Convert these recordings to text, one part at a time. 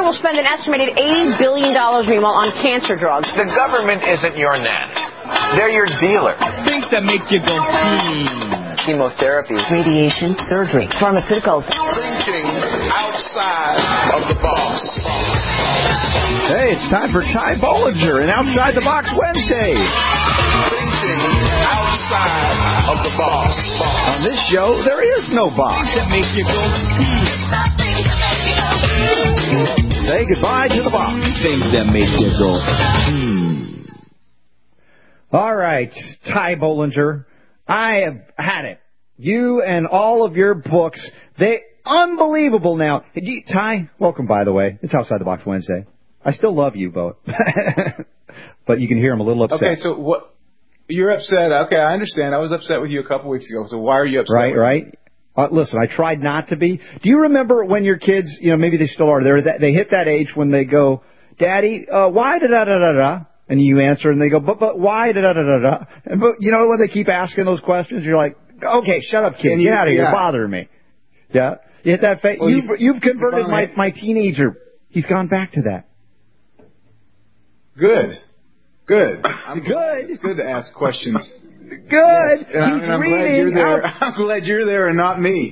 will spend an estimated $80 billion, meanwhile, on cancer drugs. The government isn't your nana. They're your dealer. Things that make you go, Chemotherapy, radiation, surgery, pharmaceuticals. Thinking outside of the box. Hey, it's time for Ty Bollinger and Outside the Box Wednesday. Thinking outside of the box. On this show, there is no box. that make you go, Say goodbye to the box. things that make you go, All right, Ty Bollinger, I have had it. You and all of your books, they unbelievable now. Ty, welcome, by the way. It's Outside the Box Wednesday. I still love you both. But you can hear I'm a little upset. Okay, so what? You're upset. Okay, I understand. I was upset with you a couple weeks ago. So why are you upset? Right. Listen, I tried not to be. Do you remember when your kids, maybe they still are, they hit that age when they go, Daddy, why da-da-da-da-da? And you answer, and they go, but why da-da-da-da-da? And but when they keep asking those questions, you're like, okay, shut up, kid. Get out of here. You're bothering me. Yeah? You hit that face. Well, you've converted my teenager. He's gone back to that. Good. Good. It's good to ask questions. Good. Yes. He's I'm glad you're there. I'm glad you're there and not me.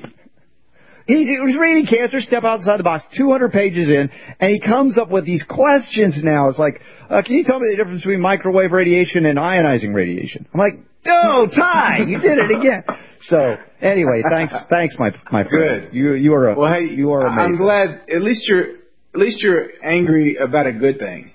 He was reading Cancer, Step Outside the Box, 200 pages in, and he comes up with these questions now. It's like, can you tell me the difference between microwave radiation and ionizing radiation? I'm like, oh, Ty, you did it again. So, anyway, thanks, my friend. Good. You are amazing. I'm glad. At least you're angry about a good thing.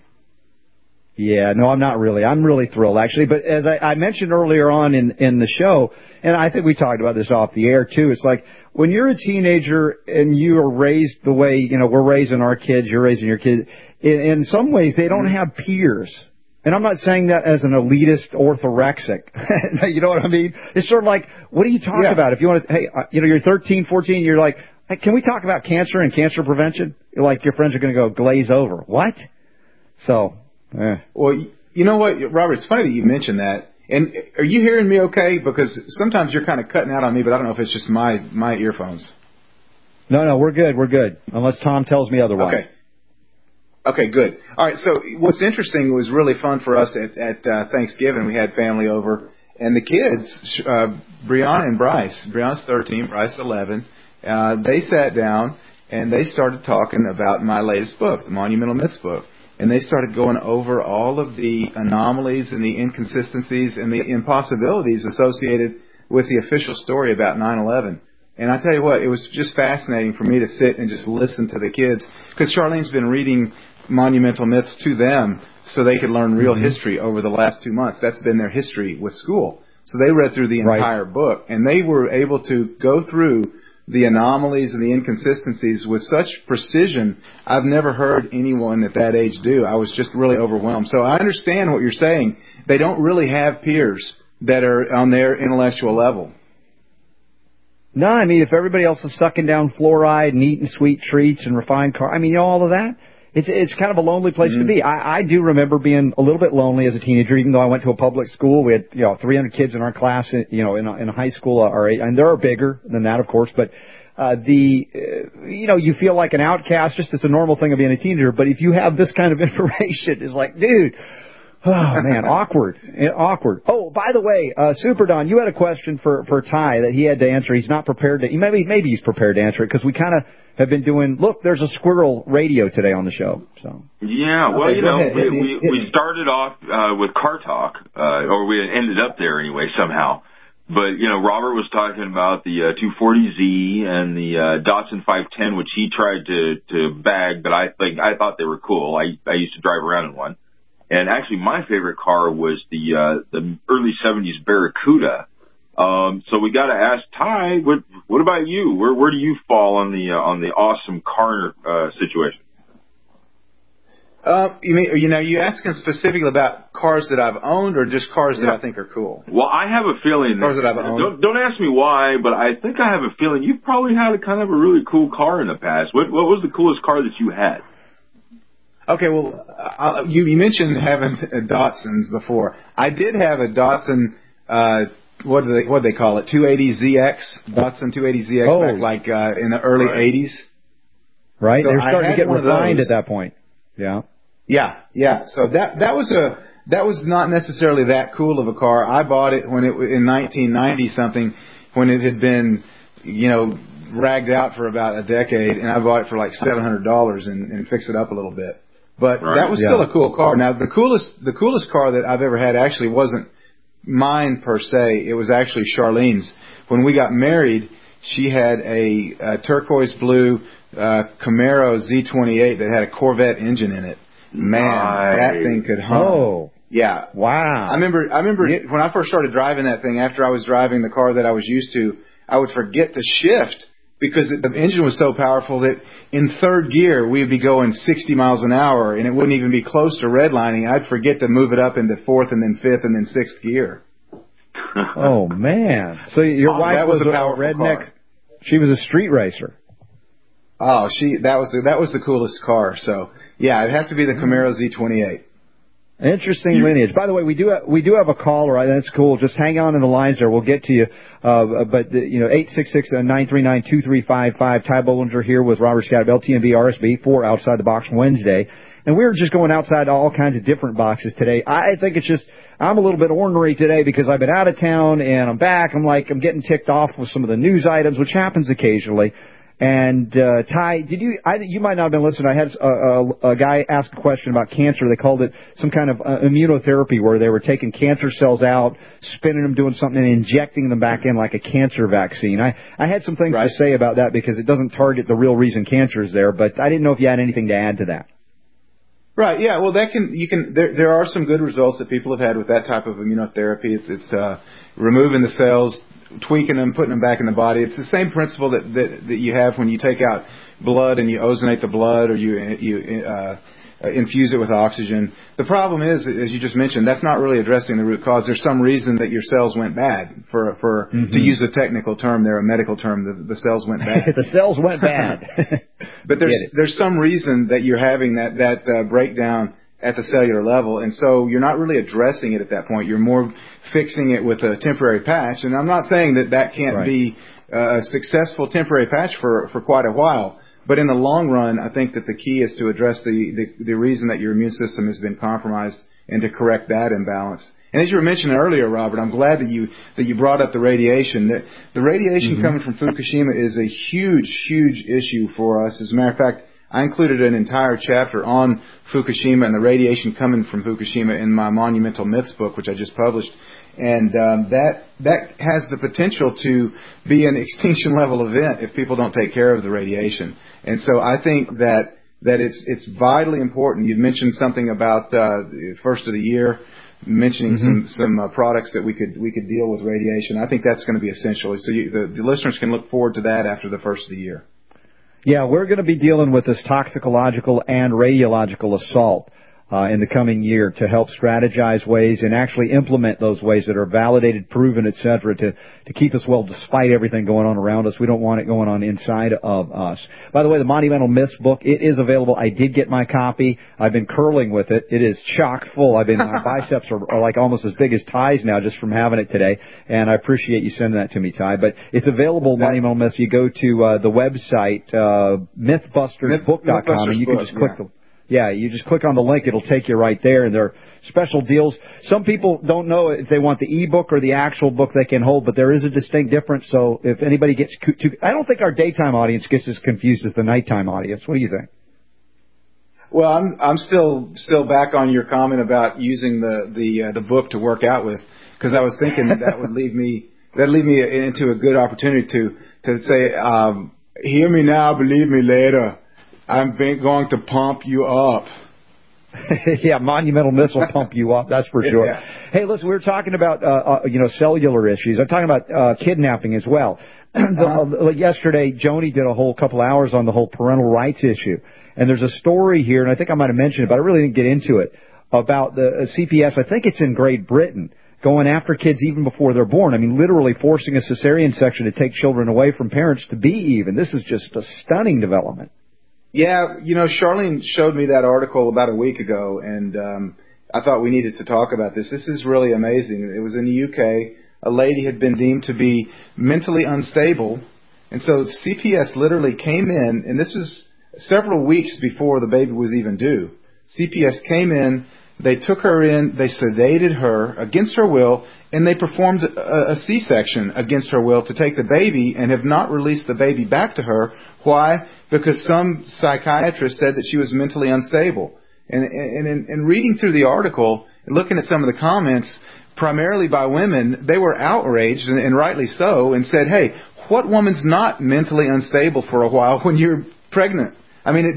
Yeah, no, I'm not really. I'm really thrilled, actually. But as I mentioned earlier on in the show, and I think we talked about this off the air, too, it's like when you're a teenager and you are raised the way, we're raising our kids, you're raising your kids, in some ways they don't have peers. And I'm not saying that as an elitist orthorexic. You know what I mean? It's sort of like, what do you talk about? If you want to, hey, you're 13, 14, you're like, hey, can we talk about cancer and cancer prevention? You're like, your friends are going to go glaze over. What? So... Well, you know what, Robert, it's funny that you mentioned that. And are you hearing me okay? Because sometimes you're kind of cutting out on me, but I don't know if it's just my earphones. No, we're good. Unless Tom tells me otherwise. Okay, good. All right, so what's interesting, it was really fun for us at Thanksgiving. We had family over, and the kids, Brianna and Bryce, Brianna's 13, Bryce 11, they sat down and they started talking about my latest book, the Monumental Myths book. And they started going over all of the anomalies and the inconsistencies and the impossibilities associated with the official story about 9/11. And I tell you what, it was just fascinating for me to sit and just listen to the kids, because Charlene's been reading Monumental Myths to them so they could learn real history over the last 2 months. That's been their history with school. So they read through the entire book, and they were able to go through the anomalies and the inconsistencies with such precision I've never heard anyone at that age do. I was just really overwhelmed. So I understand what you're saying. They don't really have peers that are on their intellectual level. No, I mean, if everybody else is sucking down fluoride and eating sweet treats and refined all of that, it's kind of a lonely place to be. I do remember being a little bit lonely as a teenager, even though I went to a public school. We had 300 kids in our class, in a high school, and there are bigger than that, of course. But you feel like an outcast. Just it's a normal thing of being a teenager. But if you have this kind of information, it's like, dude. Oh, man, awkward. Oh, by the way, Super Don, you had a question for Ty that he had to answer. He's not prepared to. Maybe he's prepared to answer it, because we kind of have been doing. Look, there's a squirrel radio today on the show. So yeah, well, we started off with car talk, or we ended up there anyway somehow. But Robert was talking about the 240Z and the Datsun 510, which he tried to bag, but I thought they were cool. I used to drive around in one. And actually, my favorite car was the early '70s Barracuda. So we got to ask Ty, what about you? Where do you fall on the awesome car situation? You asking specifically about cars that I've owned, or just cars that I think are cool? Well, I have a feeling cars that I've owned. Don't ask me why, but I think I have a feeling you've probably had a kind of a really cool car in the past. What was the coolest car that you had? Okay, well, you mentioned having Datsuns before. I did have a Datsun, what do they call it, 280ZX, Datsun 280ZX, back in the early 80s. right? So They're starting to get refined at that point. Yeah. So that was not necessarily that cool of a car. I bought it when it was in 1990 something, when it had been, ragged out for about a decade, and I bought it for like $700 and fixed it up a little bit. But that was still a cool car. Now the coolest car that I've ever had actually wasn't mine per se. It was actually Charlene's. When we got married, she had a turquoise blue Camaro Z28 that had a Corvette engine in it. Man, that thing could hum. Oh. Yeah. Wow. I remember when I first started driving that thing, after I was driving the car that I was used to, I would forget to shift because the engine was so powerful that in third gear we would be going 60 miles an hour and it wouldn't even be close to redlining. I'd forget to move it up into fourth and then fifth and then sixth gear. Oh, man. So your wife was a redneck. Car. She was a street racer. Oh, that was the coolest car. So, yeah, it'd have to be the Camaro Z28. Interesting lineage. By the way, we do have a caller. That's cool. Just hang on in the lines there. We'll get to you. But 866-939-2355. Ty Bollinger here with Robert Scott of LTMB RSB for Outside the Box Wednesday. And we're just going outside all kinds of different boxes today. I think it's just, I'm a little bit ornery today because I've been out of town and I'm back. I'm getting ticked off with some of the news items, which happens occasionally. And, Ty, you might not have been listening. I had a guy ask a question about cancer. They called it some kind of immunotherapy where they were taking cancer cells out, spinning them, doing something, and injecting them back in like a cancer vaccine. I had some things to say about that because it doesn't target the real reason cancer is there, but I didn't know if you had anything to add to that. Right, yeah, well, there are some good results that people have had with that type of immunotherapy. It's removing the cells, tweaking them, putting them back in the body. It's the same principle that you have when you take out blood and you ozonate the blood or you infuse it with oxygen. The problem is, as you just mentioned, that's not really addressing the root cause. There's some reason that your cells went bad. To use a technical term, a medical term, the cells went bad. The cells went bad. But there's some reason that you're having that breakdown at the cellular level, and so you're not really addressing it at that point. You're more fixing it with a temporary patch, and I'm not saying that can't be a successful temporary patch for quite a while, but in the long run, I think that the key is to address the reason that your immune system has been compromised and to correct that imbalance. And as you were mentioning earlier, Robert, I'm glad that you brought up the radiation. The radiation coming from Fukushima is a huge issue for us. As a matter of fact, I included an entire chapter on Fukushima and the radiation coming from Fukushima in my Monumental Myths book, which I just published. And that has the potential to be an extinction level event if people don't take care of the radiation. And so I think that it's vitally important. You mentioned something about first of the year, mentioning some products that we could deal with radiation. I think that's going to be essential. So the listeners can look forward to that after the first of the year. Yeah, we're going to be dealing with this toxicological and radiological assault in the coming year to help strategize ways and actually implement those ways that are validated, proven, et cetera, to keep us well despite everything going on around us. We don't want it going on inside of us. By the way, the Monumental Myths book, it is available. I did get my copy. I've been curling with it. It is chock full. My biceps are like almost as big as Ty's now just from having it today, and I appreciate you sending that to me, Ty. But it's available, Monumental Myths. You go to the website, mythbustersbook.com, and you can just click you just click on the link. It'll take you right there, and there are special deals. Some people don't know if they want the e-book or the actual book they can hold, but there is a distinct difference. So if anybody gets too, I don't think our daytime audience gets as confused as the nighttime audience. What do you think? Well, I'm still back on your comment about using the book to work out with, because I was thinking that would lead me into a good opportunity to say, hear me now, believe me later. I'm going to pump you up. Yeah, Monumental Myths will pump you up, that's for sure. Yeah. Hey, listen, we were talking about, cellular issues. I'm talking about kidnapping as well. Yesterday, Joni did a whole couple hours on the whole parental rights issue. And there's a story here, and I think I might have mentioned it, but I really didn't get into it, about the CPS, I think it's in Great Britain, going after kids even before they're born. I mean, literally forcing a cesarean section to take children away from parents to be even. This is just a stunning development. Yeah, Charlene showed me that article about a week ago, and I thought we needed to talk about this. This is really amazing. It was in the UK. A lady had been deemed to be mentally unstable, and so CPS literally came in, and this was several weeks before the baby was even due. CPS came in, they took her in, they sedated her against her will, and they performed a C-section against her will to take the baby and have not released the baby back to her. Why? Because some psychiatrist said that she was mentally unstable. And in reading through the article, looking at some of the comments, primarily by women, they were outraged, and rightly so, and said, hey, what woman's not mentally unstable for a while when you're pregnant? I mean,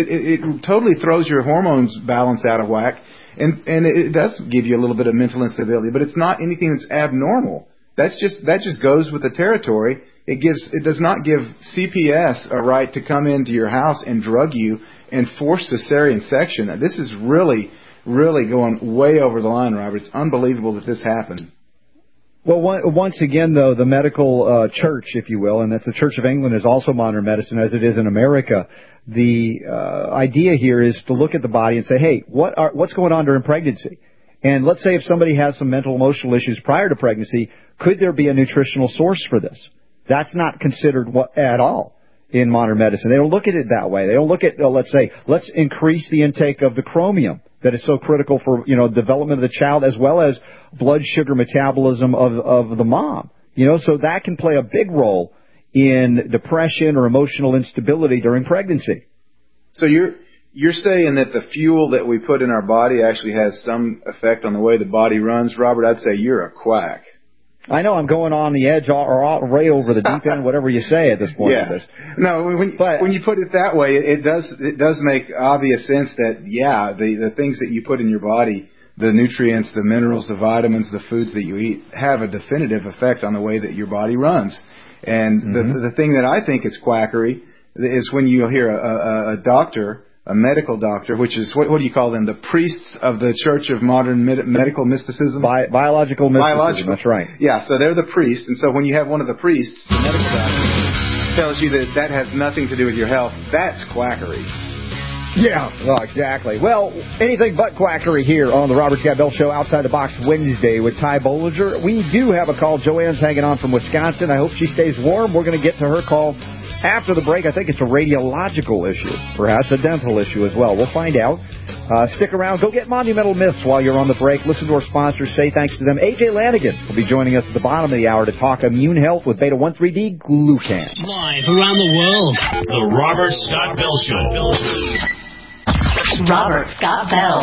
it totally throws your hormones balance out of whack, and it does give you a little bit of mental instability, but it's not anything that's abnormal. That just goes with the territory. It does not give CPS a right to come into your house and drug you and force cesarean section. This is really, really going way over the line, Robert. It's unbelievable that this happened. Well, once again, though, the medical church, if you will, and that's the Church of England, is also modern medicine, as it is in America. The idea here is to look at the body and say, hey, what's going on during pregnancy? And let's say if somebody has some mental, emotional issues prior to pregnancy, could there be a nutritional source for this? That's not considered at all in modern medicine. They don't look at it that way. They don't look at, let's increase the intake of the chromium that is so critical for, development of the child, as well as blood sugar metabolism of the mom. So that can play a big role in depression or emotional instability during pregnancy. So you're saying that the fuel that we put in our body actually has some effect on the way the body runs? Robert, I'd say you're a quack. I know I'm going on the edge or right over the deep end, whatever you say at this point. Yeah. No, when you put it that way, it does make obvious sense that, the things that you put in your body, the nutrients, the minerals, the vitamins, the foods that you eat, have a definitive effect on the way that your body runs. And the thing that I think is quackery is when you hear a doctor, a medical doctor, which is, what do you call them? The priests of the Church of Modern Medical Mysticism? Biological mysticism, that's right. Yeah, so they're the priests, and so when you have one of the priests, the medical doctor, tells you that has nothing to do with your health, that's quackery. Yeah, exactly. Well, anything but quackery here on the Robert Scott Bell Show, Outside the Box Wednesday with Ty Bollinger. We do have a call. Joanne's hanging on from Wisconsin. I hope she stays warm. We're going to get to her call after the break. I think it's a radiological issue, perhaps a dental issue as well. We'll find out. Stick around. Go get Monumental Myths while you're on the break. Listen to our sponsors. Say thanks to them. A.J. Lanigan will be joining us at the bottom of the hour to talk immune health with beta-1,3-D glucan. Live around the world, the Robert Scott Bell Show. Robert Scott Bell.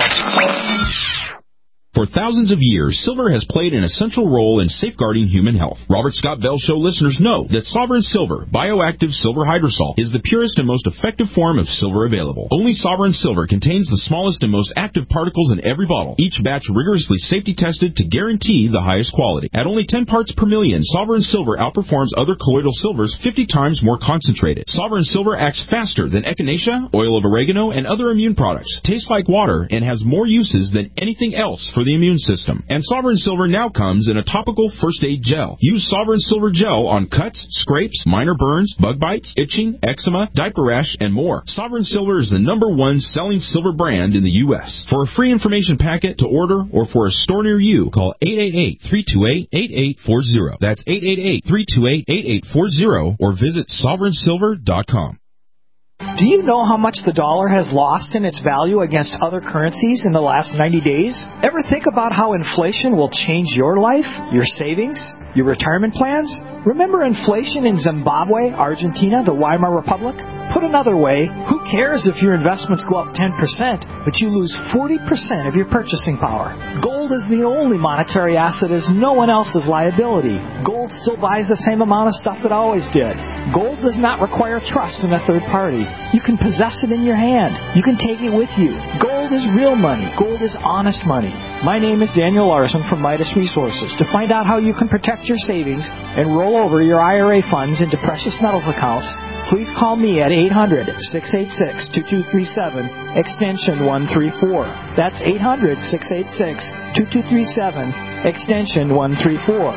For thousands of years, silver has played an essential role in safeguarding human health. Robert Scott Bell Show listeners know that Sovereign Silver, bioactive silver hydrosol, is the purest and most effective form of silver available. Only Sovereign Silver contains the smallest and most active particles in every bottle, each batch rigorously safety tested to guarantee the highest quality. At only 10 parts per million, Sovereign Silver outperforms other colloidal silvers 50 times more concentrated. Sovereign Silver acts faster than echinacea, oil of oregano, and other immune products, tastes like water, and has more uses than anything else for the immune system. And Sovereign Silver now comes in a topical first aid gel. Use Sovereign Silver gel on cuts, scrapes, minor burns, bug bites, itching, eczema, diaper rash, and more. Sovereign Silver is the #1 selling silver brand in the U.S. For a free information packet to order or for a store near you, call 888-328-8840. That's 888-328-8840 or visit sovereignsilver.com. Do you know how much the dollar has lost in its value against other currencies in the last 90 days? Ever think about how inflation will change your life, your savings, your retirement plans? Remember inflation in Zimbabwe, Argentina, the Weimar Republic? Put another way, who cares if your investments go up 10%, but you lose 40% of your purchasing power? Gold is the only monetary asset as no one else's liability. Gold still buys the same amount of stuff it always did. Gold does not require trust in a third party. You can possess it in your hand. You can take it with you. Gold is real money. Gold is honest money. My name is Daniel Larson from Midas Resources. To find out how you can protect your savings and roll over your IRA funds into precious metals accounts, please call me at 800-686-2237, extension 134. That's 800-686-2237, extension 134.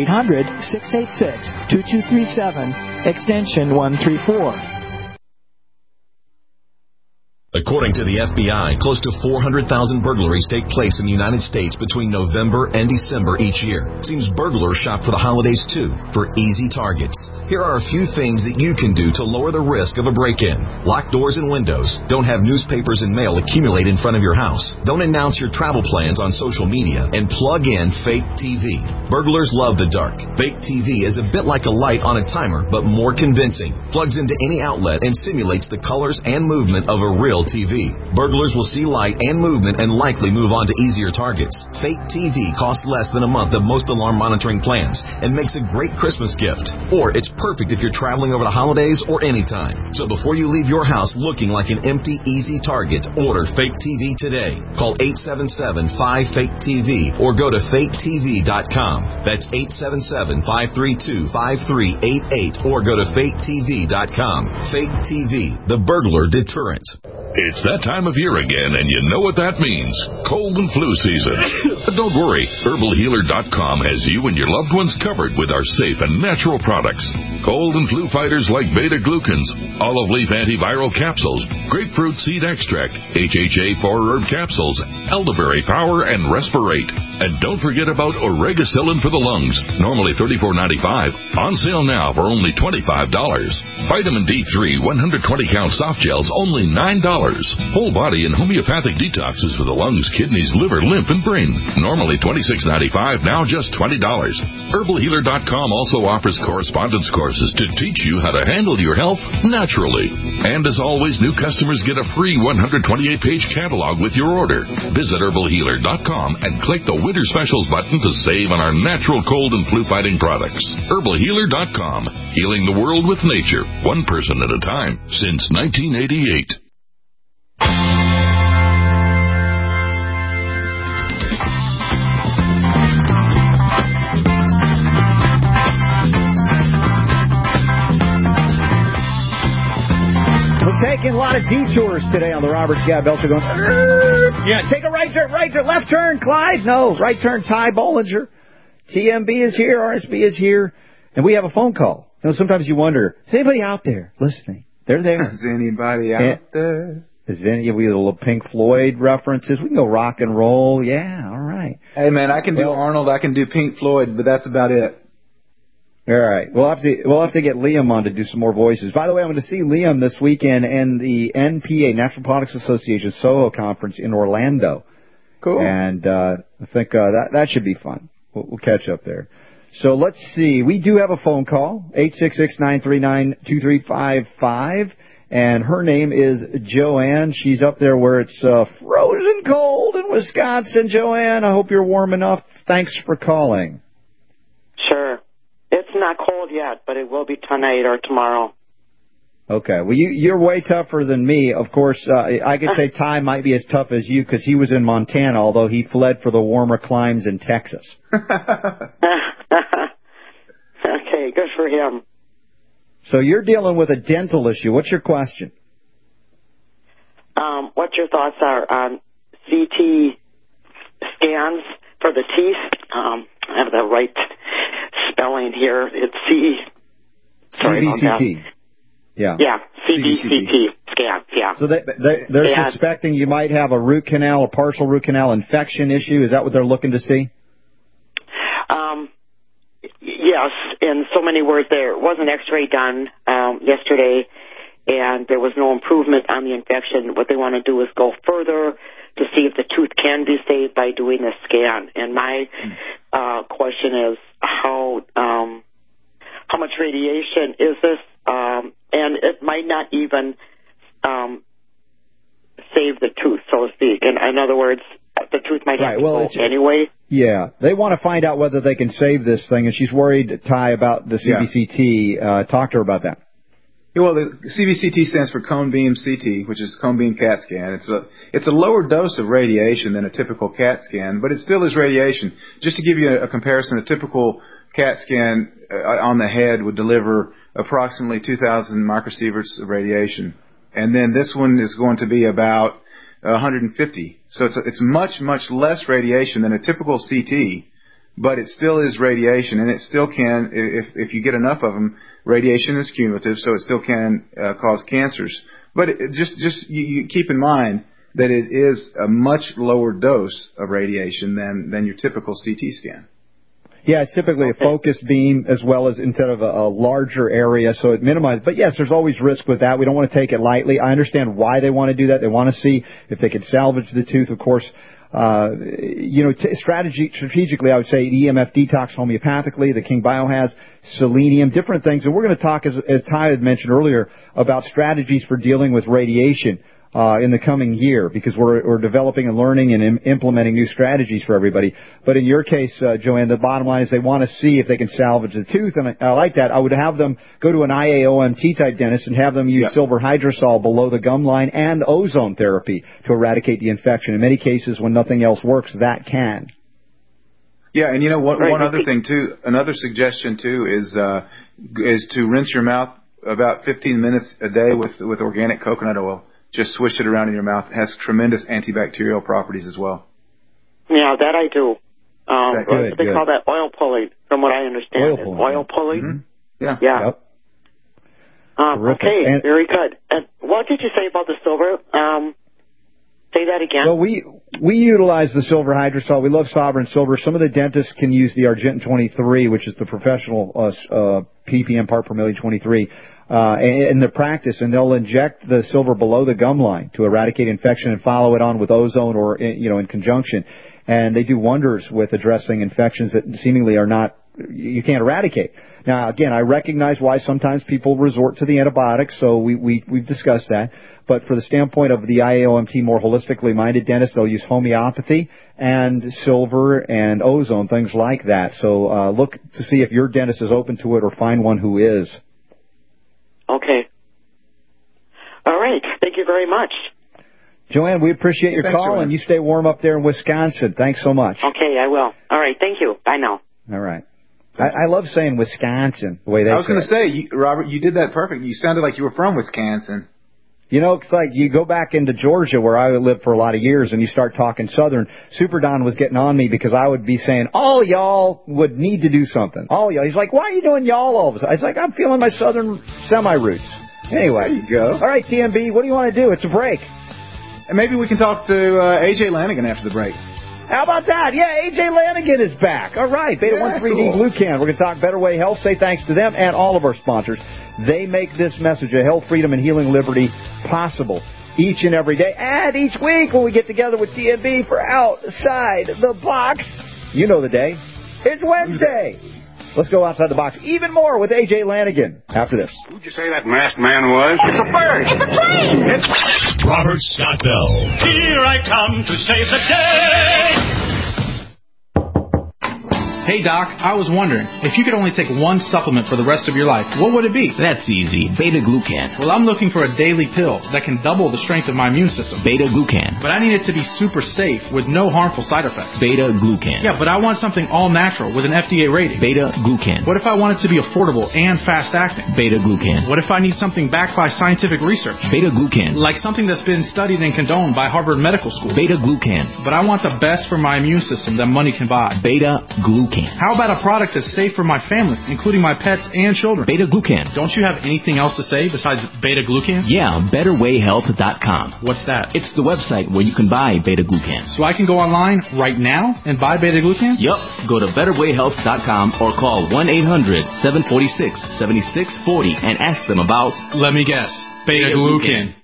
800-686-2237, extension 134. According to the FBI, close to 400,000 burglaries take place in the United States between November and December each year. Seems burglars shop for the holidays, too, for easy targets. Here are a few things that you can do to lower the risk of a break-in. Lock doors and windows. Don't have newspapers and mail accumulate in front of your house. Don't announce your travel plans on social media. And plug in fake TV. Burglars love the dark. Fake TV is a bit like a light on a timer, but more convincing. Plugs into any outlet and simulates the colors and movement of a real TV. Burglars will see light and movement and likely move on to easier targets. Fake TV costs less than a month of most alarm monitoring plans and makes a great Christmas gift. Or it's perfect if you're traveling over the holidays or anytime. So before you leave your house looking like an empty, easy target, order Fake TV today. Call 877-5FAKE-TV or go to faketv.com. That's 877-532-5388 or go to faketv.com. Fake TV, the burglar deterrent. It's that time of year again, and you know what that means. Cold and flu season. But don't worry, HerbalHealer.com has you and your loved ones covered with our safe and natural products. Cold and flu fighters like beta-glucans, olive leaf antiviral capsules, grapefruit seed extract, HHA 4-herb capsules, elderberry power, and Respirate. And don't forget about Oregacillin for the lungs, normally $34.95. On sale now for only $25. Vitamin D3 120-count soft gels, only $9. Whole body and homeopathic detoxes for the lungs, kidneys, liver, lymph, and brain. Normally $26.95, now just $20. HerbalHealer.com also offers correspondence courses to teach you how to handle your health naturally. And as always, new customers get a free 128-page catalog with your order. Visit HerbalHealer.com and click the Winter Specials button to save on our natural cold and flu-fighting products. HerbalHealer.com, healing the world with nature, one person at a time, since 1988. Taking a lot of detours today on the Robert Scott Bell Show. Going, yeah, take a right turn, left turn, Clyde. No, right turn, Ty Bollinger. TMB is here, RSB is here, and we have a phone call. You know, sometimes you wonder, is anybody out there listening? They're there. Is anybody out there? Is any of you little Pink Floyd references? We can go rock and roll. Yeah, all right. Hey, man, I can do Arnold, I can do Pink Floyd, but that's about it. All right. We'll have to get Liam on to do some more voices. By the way, I'm going to see Liam this weekend in the NPA, National Products Association Soho Conference in Orlando. Cool. And I think that should be fun. We'll catch up there. So let's see. We do have a phone call, 866-939-2355. And her name is Joanne. She's up there where it's frozen cold in Wisconsin. Joanne, I hope you're warm enough. Thanks for calling. Sure. It's not cold yet, but it will be tonight or tomorrow. Okay. Well, you're way tougher than me. Of course, I could say Ty might be as tough as you because he was in Montana, although he fled for the warmer climes in Texas. Okay, good for him. So you're dealing with a dental issue. What's your question? What your thoughts are on CT scans for the teeth? I have the right spelling here. It's CBCT. Yeah. Yeah, CBCT scans, yeah. So they're suspecting you might have a root canal, a partial root canal infection issue. Is that what they're looking to see? Yes, in so many words. There was an X-ray done yesterday, and there was no improvement on the infection. What they want to do is go further to see if the tooth can be saved by doing a scan. And my question is, how much radiation is this? And it might not even save the tooth, so to speak. In other words, the tooth might have to go anyway. Yeah, they want to find out whether they can save this thing, and she's worried, Ty, about the CBCT. Yeah. Talk to her about that. Well, the CBCT stands for cone beam CT, which is cone beam CAT scan. It's a lower dose of radiation than a typical CAT scan, but it still is radiation. Just to give you a comparison, a typical CAT scan on the head would deliver approximately 2,000 microsieverts of radiation, and then this one is going to be about 150. So it's much, much less radiation than a typical CT, but it still is radiation, and it still can, if you get enough of them, radiation is cumulative, so it still can cause cancers. But you keep in mind that it is a much lower dose of radiation than your typical CT scan. Yeah, it's typically a focused beam as well as instead of a larger area, so it minimizes. But yes, there's always risk with that. We don't want to take it lightly. I understand why they want to do that. They want to see if they can salvage the tooth, of course. Strategically, I would say EMF detox homeopathically, the King Bio has, selenium, different things. And we're going to talk, as Ty had mentioned earlier, about strategies for dealing with radiation in the coming year, because we're developing and learning and implementing new strategies for everybody. But in your case, Joanne, the bottom line is they want to see if they can salvage the tooth, and I like that. I would have them go to an IAOMT type dentist and have them use silver hydrosol below the gum line and ozone therapy to eradicate the infection. In many cases, when nothing else works, that can. Yeah, and you know what? One other thing too, another suggestion too is to rinse your mouth about 15 minutes a day with organic coconut oil. Just swish it around in your mouth. It has tremendous antibacterial properties as well. Yeah, that I do. They call that oil pulling, from what I understand. Oil pulling? Mm-hmm. Yeah. Yep. Okay, very good. And what did you say about the silver? Say that again. Well, we utilize the silver hydrosol. We love Sovereign Silver. Some of the dentists can use the Argentyn 23, which is the professional ppm part per million 23. In their practice, and they'll inject the silver below the gum line to eradicate infection and follow it on with ozone or, in conjunction. And they do wonders with addressing infections that seemingly you can't eradicate. Now, again, I recognize why sometimes people resort to the antibiotics, so we've discussed that. But for the standpoint of the IAOMT more holistically minded dentists, they'll use homeopathy and silver and ozone, things like that. So look to see if your dentist is open to it or find one who is. Okay. All right. Thank you very much. Joanne, we appreciate your call, Joanne. and you stay warm up there in Wisconsin. Thanks so much. Okay, I will. All right. Thank you. Bye now. All right. I love saying Wisconsin, the way they say it. I was going to say, Robert, you did that perfect. You sounded like you were from Wisconsin. It's like you go back into Georgia, where I lived for a lot of years, and you start talking Southern. Super Don was getting on me because I would be saying, all y'all would need to do something. All y'all. He's like, why are you doing y'all all of a sudden? It's like, I'm feeling my Southern semi-roots. Anyway. There you go. All right, TMB, what do you want to do? It's a break. And maybe we can talk to AJ Lanigan after the break. How about that? Yeah, AJ Lanigan is back. All right, Beta 1,3-D Glucan. We're going to talk Better Way Health. Say thanks to them and all of our sponsors. They make this message of health, freedom, and healing liberty possible each and every day. And each week when we get together with TMB for Outside the Box, you know the day. It's Wednesday. Let's go outside the box even more with AJ Lanigan after this. Who'd you say that masked man was? It's a bird. It's a plane. It's Robert Scott Bell. Here I come to save the day. Hey, Doc, I was wondering, if you could only take one supplement for the rest of your life, what would it be? That's easy. Beta-glucan. Well, I'm looking for a daily pill that can double the strength of my immune system. Beta-glucan. But I need it to be super safe with no harmful side effects. Beta-glucan. Yeah, but I want something all natural with an FDA rating. Beta-glucan. What if I want it to be affordable and fast-acting? Beta-glucan. What if I need something backed by scientific research? Beta-glucan. Like something that's been studied and condoned by Harvard Medical School. Beta-glucan. But I want the best for my immune system that money can buy. Beta-glucan. How about a product that's safe for my family, including my pets and children? Beta-glucan. Don't you have anything else to say besides beta-glucan? Yeah, BetterWayHealth.com. What's that? It's the website where you can buy beta-glucan. So I can go online right now and buy beta-glucan? Yup. Go to BetterWayHealth.com or call 1-800-746-7640 and ask them about... Let me guess. Beta-glucan.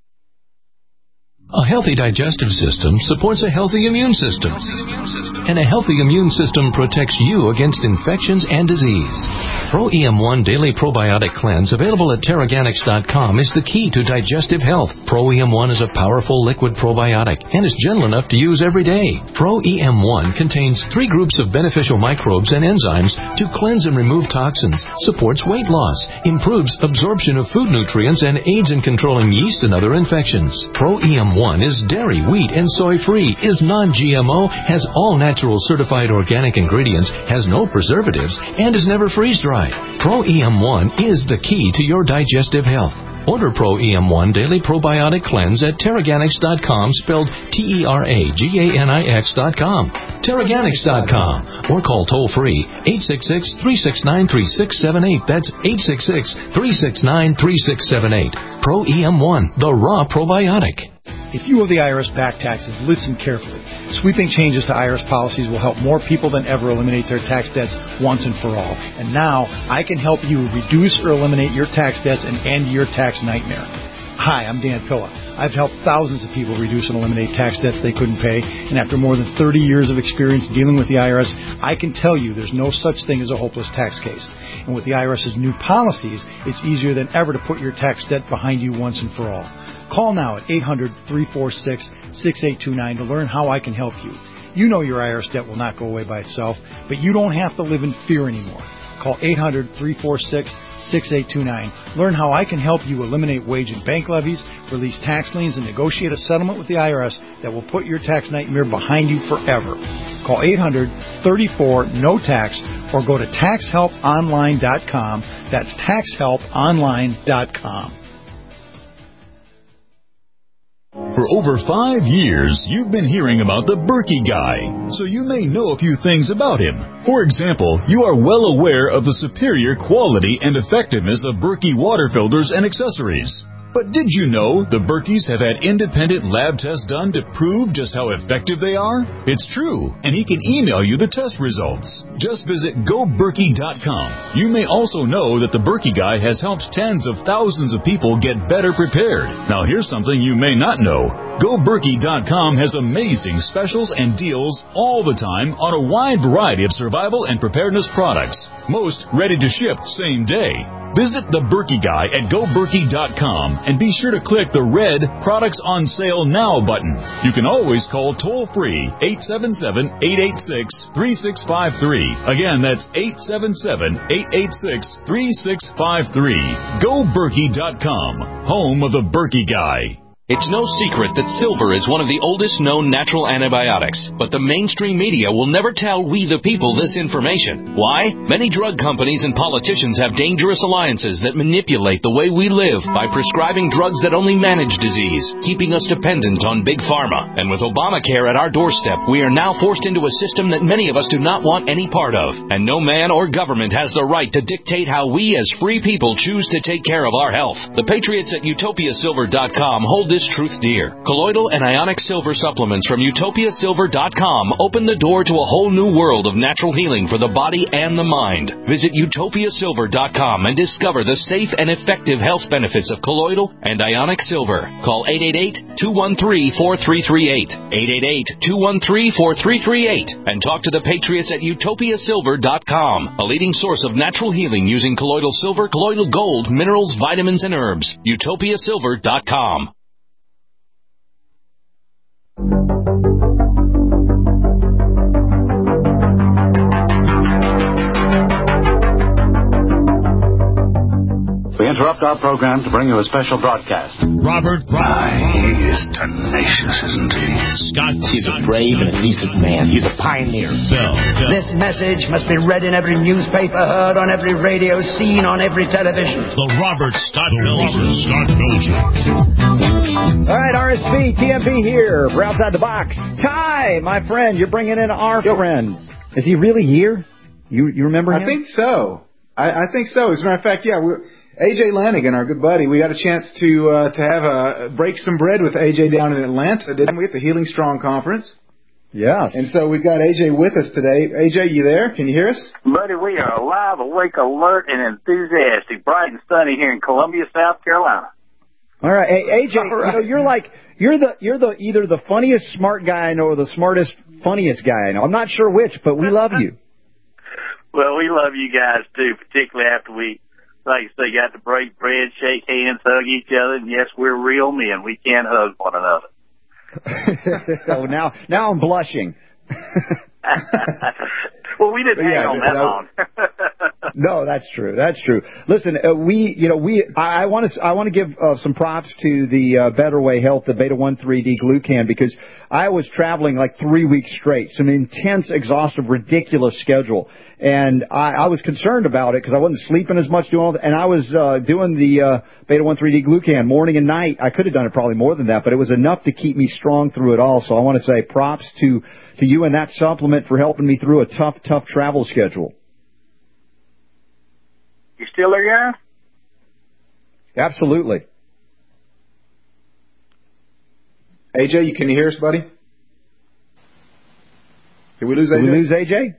A healthy digestive system supports a healthy immune system. And a healthy immune system protects you against infections and disease. Pro-EM1 Daily Probiotic Cleanse, available at Terraganics.com, is the key to digestive health. Pro-EM1 is a powerful liquid probiotic and is gentle enough to use every day. Pro-EM1 contains 3 groups of beneficial microbes and enzymes to cleanse and remove toxins, supports weight loss, improves absorption of food nutrients, and aids in controlling yeast and other infections. Pro-EM1 is dairy, wheat, and soy-free, is non-GMO, has all natural certified organic ingredients, has no preservatives, and is never freeze-dried. Pro-EM1 is the key to your digestive health. Order Pro-EM1 Daily Probiotic Cleanse at Terraganics.com, spelled Terraganix.com. Terraganics.com. Or call toll-free 866-369-3678. That's 866-369-3678. Pro-EM1, the raw probiotic. If you owe the IRS back taxes, listen carefully. Sweeping changes to IRS policies will help more people than ever eliminate their tax debts once and for all. And now, I can help you reduce or eliminate your tax debts and end your tax nightmare. Hi, I'm Dan Pilla. I've helped thousands of people reduce and eliminate tax debts they couldn't pay, and after more than 30 years of experience dealing with the IRS, I can tell you there's no such thing as a hopeless tax case. And with the IRS's new policies, it's easier than ever to put your tax debt behind you once and for all. Call now at 800-346-6829 to learn how I can help you. You know your IRS debt will not go away by itself, but you don't have to live in fear anymore. Call 800-346-6829. Learn how I can help you eliminate wage and bank levies, release tax liens, and negotiate a settlement with the IRS that will put your tax nightmare behind you forever. Call 800-34-NO-TAX or go to TaxHelpOnline.com. That's TaxHelpOnline.com. For over 5 years, you've been hearing about the Berkey Guy, so you may know a few things about him. For example, you are well aware of the superior quality and effectiveness of Berkey water filters and accessories. But did you know the Berkeys have had independent lab tests done to prove just how effective they are? It's true, and he can email you the test results. Just visit GoBerkey.com. You may also know that the Berkey Guy has helped tens of thousands of people get better prepared. Now here's something you may not know. GoBerkey.com has amazing specials and deals all the time on a wide variety of survival and preparedness products. Most ready to ship same day. Visit the Berkey Guy at GoBerkey.com and be sure to click the red Products on Sale Now button. You can always call toll-free 877-886-3653. Again, that's 877-886-3653. GoBerkey.com, home of the Berkey Guy. It's no secret that silver is one of the oldest known natural antibiotics, but the mainstream media will never tell we the people this information. Why? Many drug companies and politicians have dangerous alliances that manipulate the way we live by prescribing drugs that only manage disease, keeping us dependent on big pharma. And with Obamacare at our doorstep, we are now forced into a system that many of us do not want any part of. And no man or government has the right to dictate how we as free people choose to take care of our health. The patriots at UtopiaSilver.com hold this truth dear. Colloidal and ionic silver supplements from UtopiaSilver.com open the door to a whole new world of natural healing for the body and the mind. Visit UtopiaSilver.com and discover the safe and effective health benefits of colloidal and ionic silver. Call 888-213-4338. 888-213-4338. And talk to the patriots at UtopiaSilver.com, a leading source of natural healing using colloidal silver, colloidal gold, minerals, vitamins, and herbs. UtopiaSilver.com. We interrupt our program to bring you a special broadcast. Robert he is tenacious, isn't he? Scott. He's a brave and a decent man. He's a pioneer. Bell. This message must be read in every newspaper, heard on every radio, seen on every television. The Robert Scott Bell Show. All right, RSP, TMP here. We're outside the box. Ty, my friend, you're bringing in our friend. Is he really here? You remember him? I think so. I think so. As a matter of fact, yeah, AJ Lanigan, our good buddy, we got a chance to have break some bread with AJ down in Atlanta, didn't we, at the Healing Strong Conference? Yes. And so we've got AJ with us today. AJ, you there? Can you hear us? Buddy, we are alive, awake, alert, and enthusiastic. Bright and sunny here in Columbia, South Carolina. All right, hey, AJ, right. You know, you're either the funniest smart guy I know or the smartest funniest guy I know. I'm not sure which, but we love you. Well, we love you guys too, particularly after we, like you say, got to break bread, shake hands, hug each other, and yes, we're real men. We can hug one another. Oh, now I'm blushing. Well, we didn't hang on that long. No, that's true. That's true. Listen, I want to give some props to the Better Way Health, the Beta 1,3-D glucan, because I was traveling like 3 weeks straight, some intense, exhaustive, ridiculous schedule, and I was concerned about it because I wasn't sleeping as much doing all that, and I was doing the Beta 1,3-D glucan morning and night. I could have done it probably more than that, but it was enough to keep me strong through it all. So I want to say props to you and that supplement for helping me through a tough travel schedule. You still there, guys? Absolutely. AJ, can you hear us, buddy? Did we lose AJ? Did we lose AJ?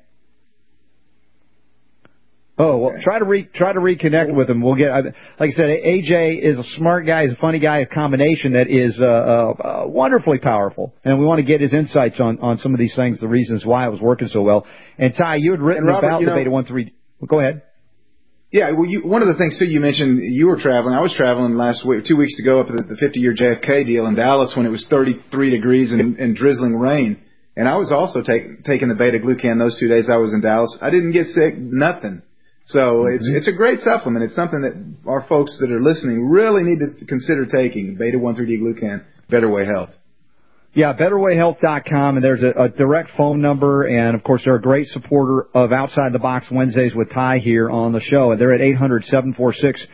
Oh, well, try to reconnect with him. We'll get, like I said, AJ is a smart guy, he's a funny guy, a combination that is wonderfully powerful. And we want to get his insights on some of these things, the reasons why it was working so well. And Ty, you had written Robert, about the Beta 1.3. Well, go ahead. Yeah, well, one of the things, too, you mentioned you were traveling. I was traveling last week, 2 weeks ago, up at the 50-year JFK deal in Dallas when it was 33 degrees and drizzling rain. And I was also taking the beta-glucan those 2 days I was in Dallas. I didn't get sick, nothing. So it's a great supplement. It's something that our folks that are listening really need to consider taking, beta-1,3-D-glucan, Better Way Health. Yeah, BetterWayHealth.com, and there's a direct phone number, and, of course, they're a great supporter of Outside the Box Wednesdays with Ty here on the show, and they're at 800-746-7640,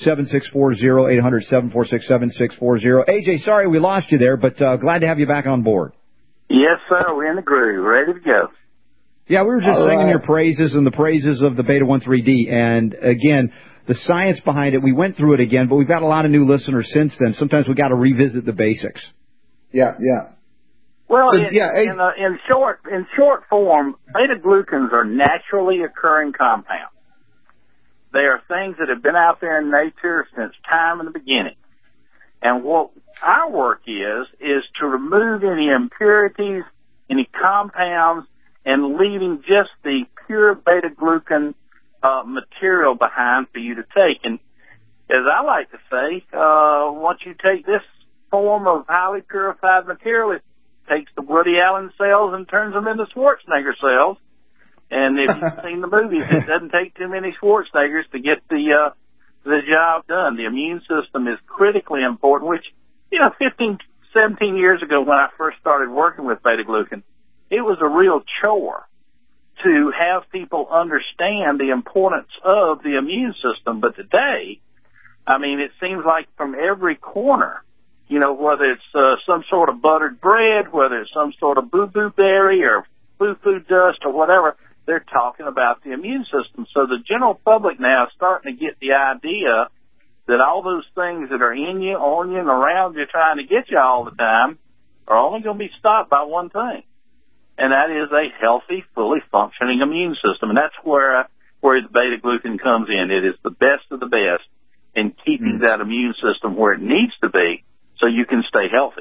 800-746-7640. AJ, sorry we lost you there, but glad to have you back on board. Yes, sir. We're in the groove. Ready to go. Yeah, we were just singing your praises and the praises of the Beta 1,3-D, and, again, the science behind it, we went through it again, but we've got a lot of new listeners since then. Sometimes we've got to revisit the basics. Yeah. Well, so, in short form, beta-glucans are naturally occurring compounds. They are things that have been out there in nature since time in the beginning. And what our work is to remove any impurities, any compounds, and leaving just the pure beta-glucan material behind for you to take. And as I like to say, once you take this form of highly purified material, it takes the Woody Allen cells and turns them into Schwarzenegger cells. And if you've seen the movies, it doesn't take too many Schwarzeneggers to get the job done. The immune system is critically important, which, 15, 17 years ago when I first started working with beta-glucan, it was a real chore to have people understand the importance of the immune system. But today, it seems like from every corner, whether it's some sort of buttered bread, whether it's some sort of boo-boo berry or foo-foo dust or whatever, they're talking about the immune system. So the general public now is starting to get the idea that all those things that are in you, on you, and around you trying to get you all the time are only going to be stopped by one thing. And that is a healthy, fully functioning immune system. And that's where the beta-glucan comes in. It is the best of the best in keeping that immune system where it needs to be so you can stay healthy.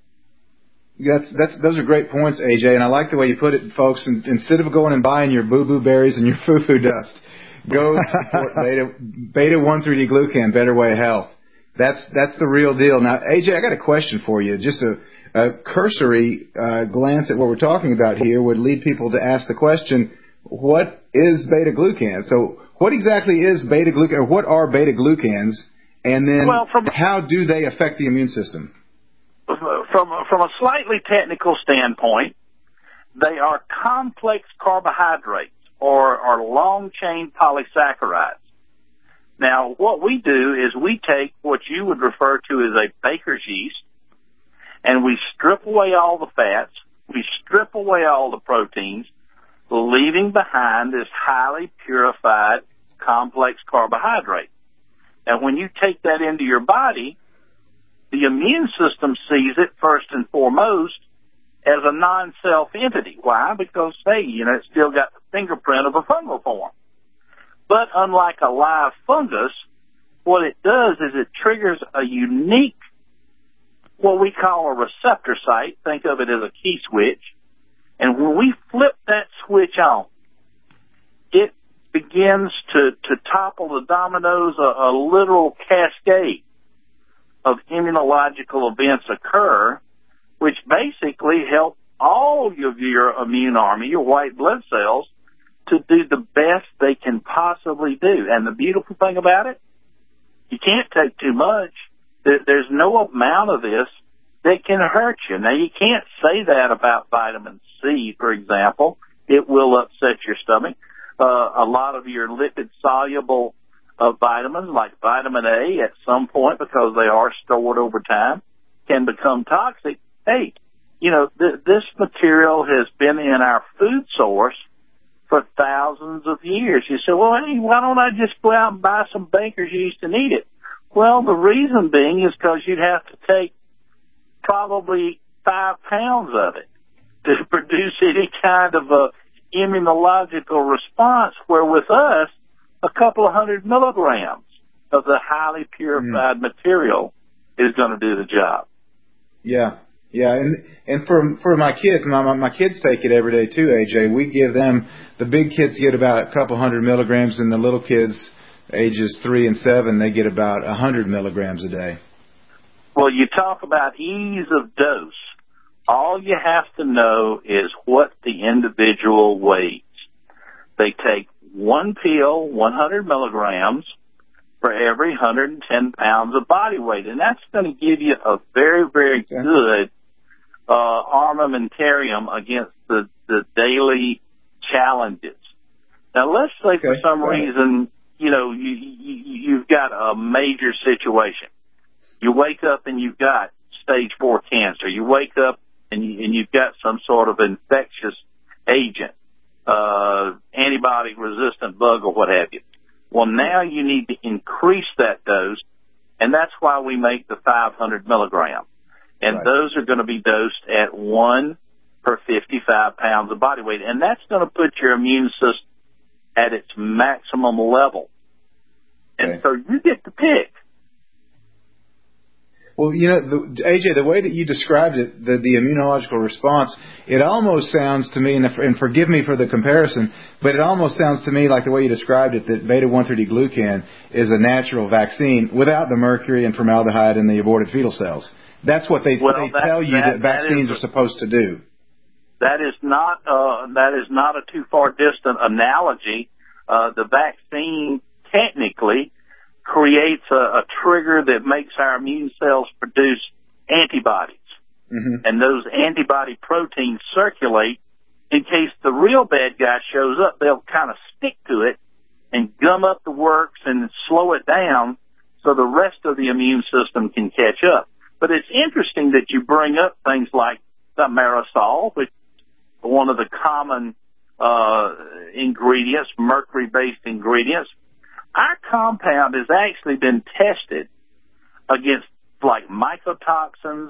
Those are great points, AJ, and I like the way you put it, folks. And instead of going and buying your boo-boo berries and your foo-foo dust, go support beta-1,3-D-glucan, Better Way Health. That's the real deal. Now, AJ, I got a question for you. Just a cursory glance at what we're talking about here would lead people to ask the question, what is beta-glucan? So what exactly is beta-glucan, or what are beta-glucans, and then how do they affect the immune system? From a slightly technical standpoint, they are complex carbohydrates or long-chain polysaccharides. Now, what we do is we take what you would refer to as a baker's yeast, and we strip away all the fats, we strip away all the proteins, leaving behind this highly purified complex carbohydrate. And when you take that into your body, the immune system sees it first and foremost as a non-self entity. Why? Because, it's still got the fingerprint of a fungal form. But unlike a live fungus, what it does is it triggers a unique, what we call a receptor site. Think of it as a key switch. And when we flip that switch on, it begins to topple the dominoes, a literal cascade of immunological events occur, which basically help all of your immune army, your white blood cells, to do the best they can possibly do. And the beautiful thing about it, you can't take too much. There's no amount of this that can hurt you. Now, you can't say that about vitamin C, for example. It will upset your stomach. A lot of your lipid-soluble vitamins, like vitamin A, at some point, because they are stored over time, can become toxic. Hey, this material has been in our food source for thousands of years. You say, well, hey, why don't I just go out and buy some baker's yeast and eat it? Well, the reason being is because you'd have to take probably 5 pounds of it to produce any kind of a immunological response, where with us, a couple of 100 milligrams of the highly purified material is going to do the job. Yeah. Yeah, and for my kids, my kids take it every day too, AJ. We give them, the big kids get about a couple 100 milligrams, and the little kids, ages 3 and 7, they get about 100 milligrams a day. Well, you talk about ease of dose. All you have to know is what the individual weighs. They take one pill, 100 milligrams, for every 110 pounds of body weight, and that's going to give you a very, very good armamentarium against the daily challenges. Now, let's say for some reason, you've got a major situation. You wake up and you've got stage 4 cancer. You wake up and you've got some sort of infectious agent, antibiotic-resistant bug or what have you. Well, now you need to increase that dose, and that's why we make the 500 milligrams. And those are going to be dosed at 1 per 55 pounds of body weight. And that's going to put your immune system at its maximum level. And so you get to pick. Well, AJ, the way that you described it, the immunological response, it almost sounds to me, and forgive me for the comparison, but it almost sounds to me like the way you described it, that beta-1,3-D-glucan is a natural vaccine without the mercury and formaldehyde and the aborted fetal cells. That's what they tell you that vaccines are supposed to do. That is not a too far distant analogy. The vaccine technically creates a trigger that makes our immune cells produce antibodies. Mm-hmm. And those antibody proteins circulate in case the real bad guy shows up. They'll kind of stick to it and gum up the works and slow it down so the rest of the immune system can catch up. But it's interesting that you bring up things like thimerosal, which is one of the common ingredients, mercury-based ingredients. Our compound has actually been tested against like mycotoxins,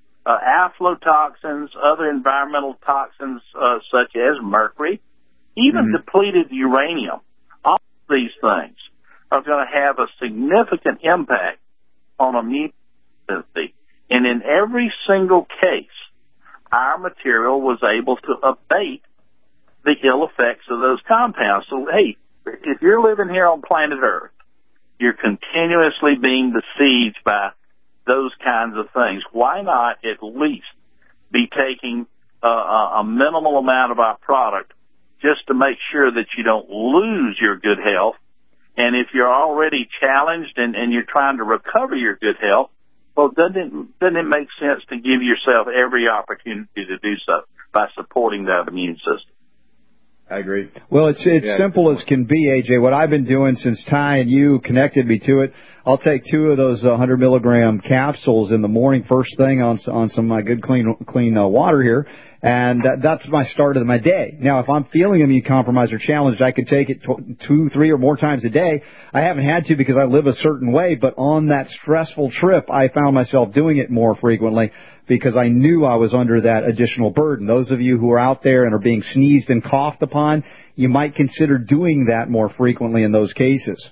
aflatoxins, other environmental toxins such as mercury, even depleted uranium. All of these things are going to have a significant impact on immunity. And in every single case, our material was able to abate the ill effects of those compounds. So, hey, if you're living here on planet Earth, you're continuously being besieged by those kinds of things. Why not at least be taking a minimal amount of our product just to make sure that you don't lose your good health? And if you're already challenged and you're trying to recover your good health, well, doesn't it make sense to give yourself every opportunity to do so by supporting that immune system? I agree. Well, it's simple as can be, AJ. What I've been doing since Ty and you connected me to it, I'll take 2 of those 100 milligram capsules in the morning, first thing on some of my good clean water here, and that's my start of my day. Now, if I'm feeling immune compromised or challenged, I could take it 2, 3, or more times a day. I haven't had to because I live a certain way, but on that stressful trip, I found myself doing it more frequently because I knew I was under that additional burden. Those of you who are out there and are being sneezed and coughed upon, you might consider doing that more frequently in those cases.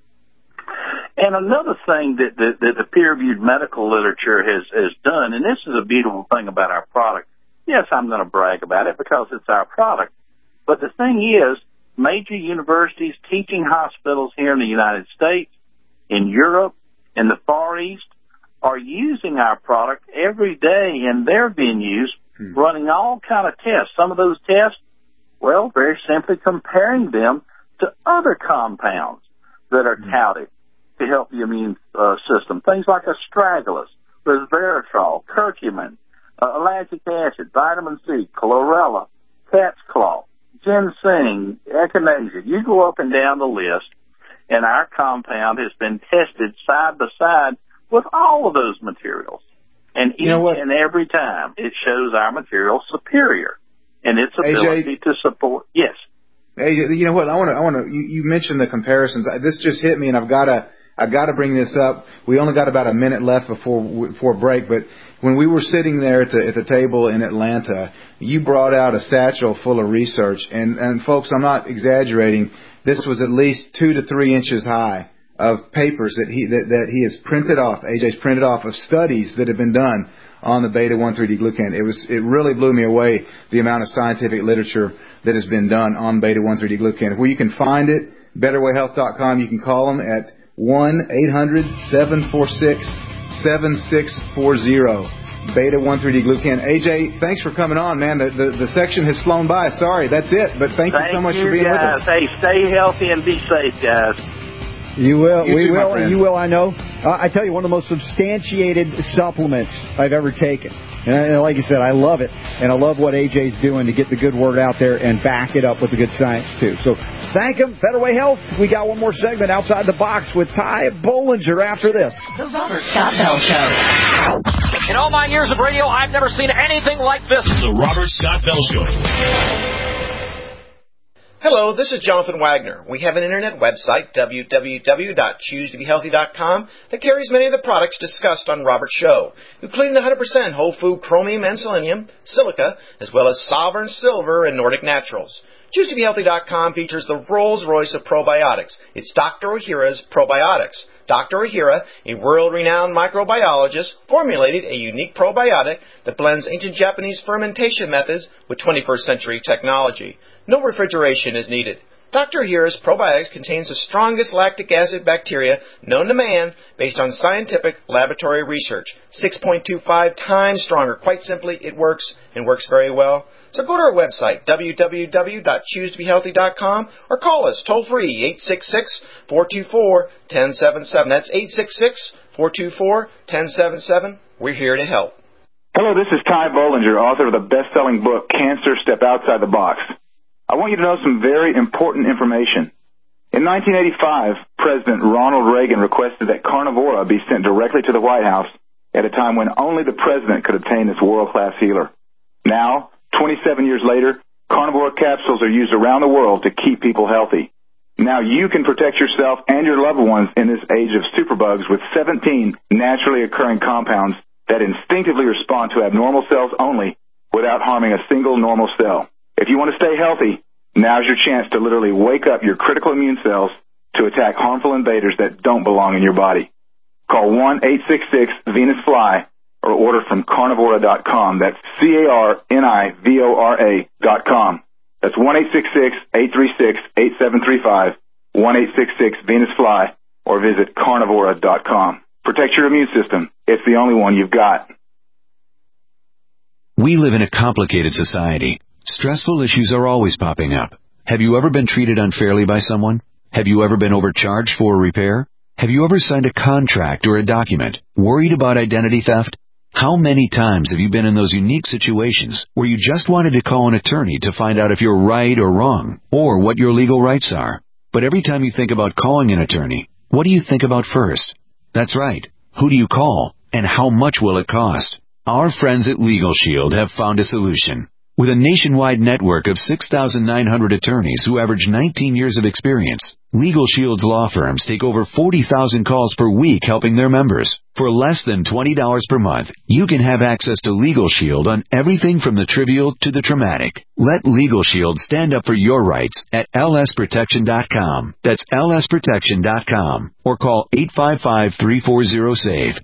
And another thing that the peer-reviewed medical literature has done, and this is a beautiful thing about our product. Yes, I'm going to brag about it because it's our product. But the thing is, major universities, teaching hospitals here in the United States, in Europe, in the Far East, are using our product every day in their venues, running all kind of tests. Some of those tests, well, very simply comparing them to other compounds that are touted to help the immune system. Things like astragalus, resveratrol, curcumin, ellagic acid, vitamin C, chlorella, cat's claw, ginseng, echinacea. You go up and down the list, and our compound has been tested side by side with all of those materials. And each and every time it shows our material superior in its ability to support. Yes. Hey, you know what? I want to. You mentioned the comparisons. This just hit me, and I've got I got to bring this up. We only got about a minute left before break, but when we were sitting there at the table in Atlanta, you brought out a satchel full of research, and folks, I'm not exaggerating. This was at least 2 to 3 inches high of papers that he has printed off. AJ's printed off of studies that have been done on the beta-1,3-D-glucan. It really blew me away, the amount of scientific literature that has been done on beta-1,3-D-glucan. Well, you can find it, betterwayhealth.com. You can call them at 1-800-746-7640. Beta-1,3-D-glucan. AJ, thanks for coming on, man. The section has flown by. Sorry, that's it. But thank you so much for being with us. Hey, stay healthy and be safe, guys. You will. You we too, will. And you will, I know. I tell you, one of the most substantiated supplements I've ever taken. And like you said, I love it. And I love what AJ's doing to get the good word out there and back it up with the good science, too. So thank him. Better Way Health. We got one more segment outside the box with Ty Bollinger after this. The Robert Scott Bell Show. In all my years of radio, I've never seen anything like this. The Robert Scott Bell Show. Hello, this is Jonathan Wagner. We have an internet website, www.choosetobehealthy.com, that carries many of the products discussed on Robert's show, including 100% whole food chromium and selenium, silica, as well as Sovereign Silver and Nordic Naturals. ChooseToBeHealthy.com features the Rolls-Royce of probiotics. It's Dr. Ohhira's Probiotics. Dr. Ohhira, a world-renowned microbiologist, formulated a unique probiotic that blends ancient Japanese fermentation methods with 21st century technology. No refrigeration is needed. Dr. Ohhira's Probiotics contains the strongest lactic acid bacteria known to man based on scientific laboratory research. 6.25 times stronger. Quite simply, it works and works very well. So go to our website, www.choosetobehealthy.com, or call us toll-free, 866-424-1077. That's 866-424-1077. We're here to help. Hello, this is Ty Bollinger, author of the best-selling book, Cancer, Step Outside the Box. I want you to know some very important information. In 1985, President Ronald Reagan requested that Carnivora be sent directly to the White House at a time when only the president could obtain this world-class healer. Now, 27 years later, Carnivora capsules are used around the world to keep people healthy. Now you can protect yourself and your loved ones in this age of superbugs with 17 naturally occurring compounds that instinctively respond to abnormal cells only without harming a single normal cell. If you want to stay healthy, now's your chance to literally wake up your critical immune cells to attack harmful invaders that don't belong in your body. Call 1-866-VENUS-FLY or order from Carnivora.com. That's CARNIVORA.com. That's 1-866-836-8735, 1-866-VENUS-FLY, or visit Carnivora.com. Protect your immune system. It's the only one you've got. We live in a complicated society. Stressful issues are always popping up. Have you ever been treated unfairly by someone? Have you ever been overcharged for a repair? Have you ever signed a contract or a document worried about identity theft? How many times have you been in those unique situations where you just wanted to call an attorney to find out if you're right or wrong, or what your legal rights are? But every time you think about calling an attorney, what do you think about first? That's right. Who do you call, and how much will it cost? Our friends at Legal Shield have found a solution. With a nationwide network of 6,900 attorneys who average 19 years of experience, Legal Shield's law firms take over 40,000 calls per week helping their members. For less than $20 per month, you can have access to Legal Shield on everything from the trivial to the traumatic. Let Legal Shield stand up for your rights at lsprotection.com. That's lsprotection.com. Or call 855-340-SAVE,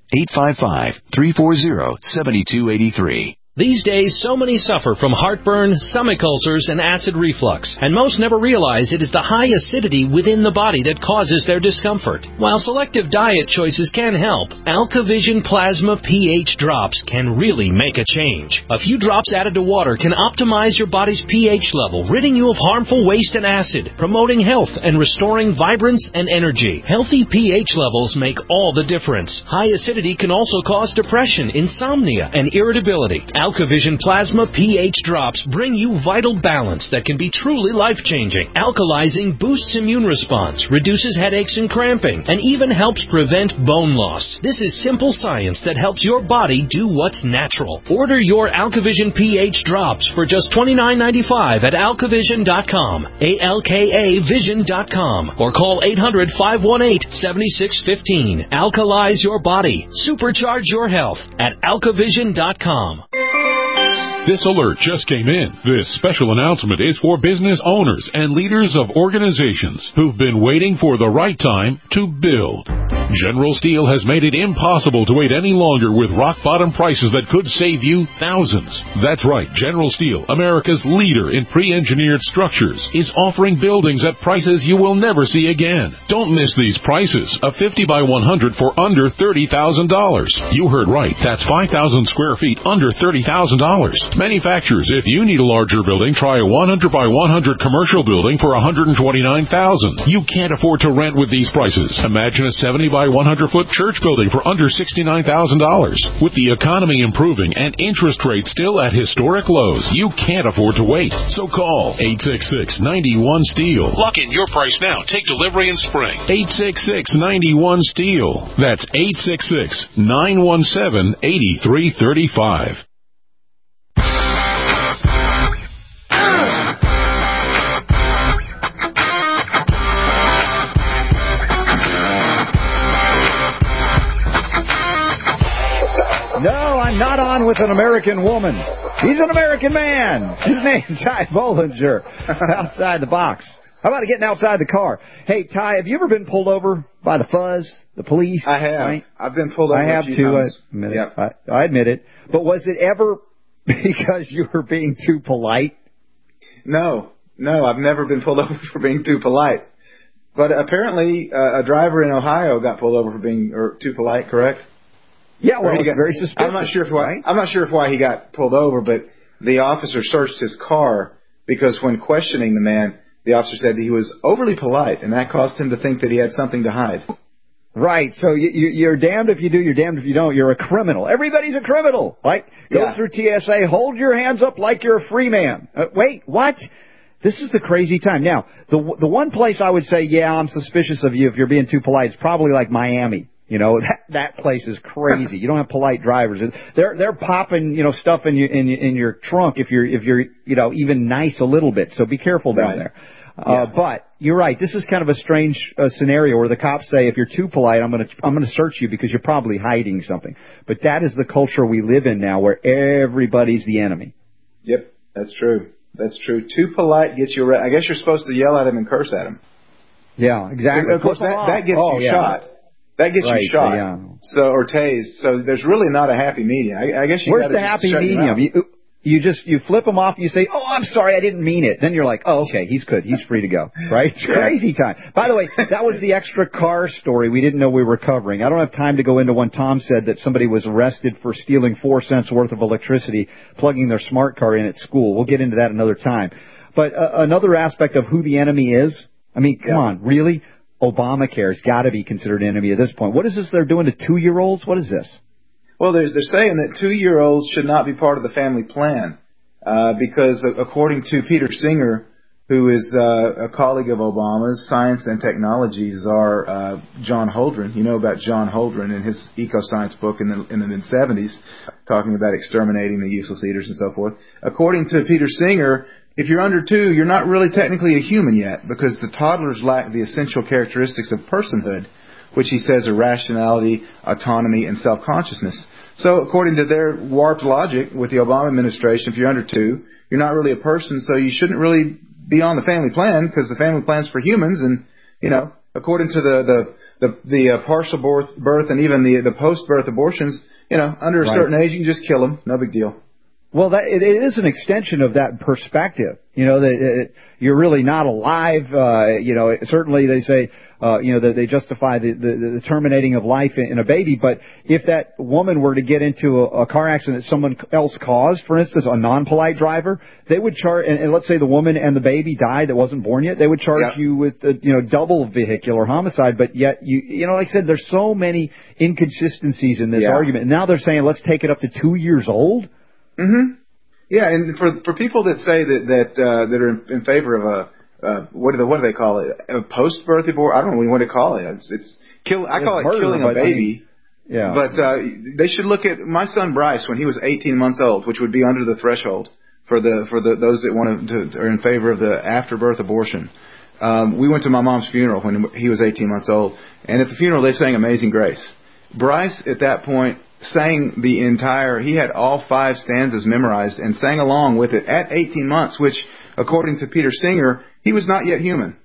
855-340-7283. These days, so many suffer from heartburn, stomach ulcers, and acid reflux, and most never realize it is the high acidity within the body that causes their discomfort. While selective diet choices can help, AlkaVision Plasma pH drops can really make a change. A few drops added to water can optimize your body's pH level, ridding you of harmful waste and acid, promoting health and restoring vibrance and energy. Healthy pH levels make all the difference. High acidity can also cause depression, insomnia, and irritability. AlkaVision Plasma pH drops bring you vital balance that can be truly life-changing. Alkalizing boosts immune response, reduces headaches and cramping, and even helps prevent bone loss. This is simple science that helps your body do what's natural. Order your AlkaVision pH drops for just $29.95 at alkavision.com, ALKAvision.com, or call 800-518-7615. Alkalize your body. Supercharge your health at alkavision.com. This alert just came in. This special announcement is for business owners and leaders of organizations who've been waiting for the right time to build. General Steel has made it impossible to wait any longer with rock-bottom prices that could save you thousands. That's right. General Steel, America's leader in pre-engineered structures, is offering buildings at prices you will never see again. Don't miss these prices. A 50 by 100 for under $30,000. You heard right. That's 5,000 square feet under $30,000. Manufacturers, if you need a larger building, try a 100 by 100 commercial building for $129,000. You can't afford to rent with these prices. Imagine a 70 by 100 foot church building for under $69,000. With the economy improving and interest rates still at historic lows, you can't afford to wait. So call 866-91-STEEL. Lock in your price now. Take delivery in spring. 866-91-STEEL. That's 866-917-8335. No, I'm not on with an American woman. He's an American man. His name's Ty Bollinger. Outside the box. How about getting outside the car? Hey, Ty, have you ever been pulled over by the fuzz, the police? I have. Right? I've been pulled over a few times. I admit it. I admit it. But was it ever because you were being too polite? No, I've never been pulled over for being too polite. But apparently, a driver in Ohio got pulled over for being too polite, correct? Yeah, well, it's very suspicious. I'm not sure why he got pulled over, but the officer searched his car because when questioning the man, the officer said that he was overly polite, and that caused him to think that he had something to hide. Right. So you're damned if you do, you're damned if you don't. You're a criminal. Everybody's a criminal. Like, go through TSA, hold your hands up like you're a free man. Wait, what? This is the crazy time. Now, the one place I would say, yeah, I'm suspicious of you if you're being too polite is probably like Miami. You know, that place is crazy. You don't have polite drivers. They're popping, stuff in your trunk if you're, even nice a little bit. So be careful down there. But you're right. This is kind of a strange scenario where the cops say, if you're too polite, I'm going to search you because you're probably hiding something. But that is the culture we live in now where everybody's the enemy. Yep. That's true. Too polite gets you I guess you're supposed to yell at him and curse at him. Yeah, exactly. Of course, that gets you shot. That gets you shot, or tased. So there's really not a happy medium. I guess where's the happy medium? You flip them off and you say, "Oh, I'm sorry, I didn't mean it." Then you're like, "Oh, okay, he's good, he's free to go." Right? It's crazy time. By the way, that was the extra car story we didn't know we were covering. I don't have time to go into when Tom said that somebody was arrested for stealing 4 cents worth of electricity, plugging their smart car in at school. We'll get into that another time. But another aspect of who the enemy is. I mean, come on, really? Obamacare's got to be considered an enemy at this point. What is this they're doing to 2-year-olds? What is this? Well, they're saying that 2-year-olds should not be part of the family plan because according to Peter Singer, who is a colleague of Obama's, Science and Technology czar John Holdren. You know about John Holdren and his eco-science book in the mid-'70s, talking about exterminating the useless eaters and so forth. According to Peter Singer, if you're under 2, you're not really technically a human yet because the toddlers lack the essential characteristics of personhood, which he says are rationality, autonomy, and self-consciousness. So according to their warped logic with the Obama administration, if you're under 2, you're not really a person, so you shouldn't really be on the family plan because the family plan's for humans. And, according to the partial birth and even the post-birth abortions, under a certain age, you can just kill them. No big deal. Well, it is an extension of that perspective. That you're really not alive. Certainly they say, that they justify the terminating of life in a baby. But if that woman were to get into a car accident that someone else caused, for instance, a non-polite driver, they would charge, and let's say the woman and the baby died that wasn't born yet, they would charge you with, double vehicular homicide. But yet, like I said, there's so many inconsistencies in this argument. And now they're saying, let's take it up to 2 years old. Mm-hmm. Yeah, and for people that say that are in favor of what do they call it? A post-birth abortion? I don't know what to call it. I call it killing a baby. Yeah. But they should look at my son Bryce when he was 18 months old, which would be under the threshold for those that want to are in favor of the after-birth abortion. We went to my mom's funeral when he was 18 months old, and at the funeral they sang Amazing Grace. Bryce at that point sang he had all 5 stanzas memorized and sang along with it at 18 months, which, according to Peter Singer, he was not yet human.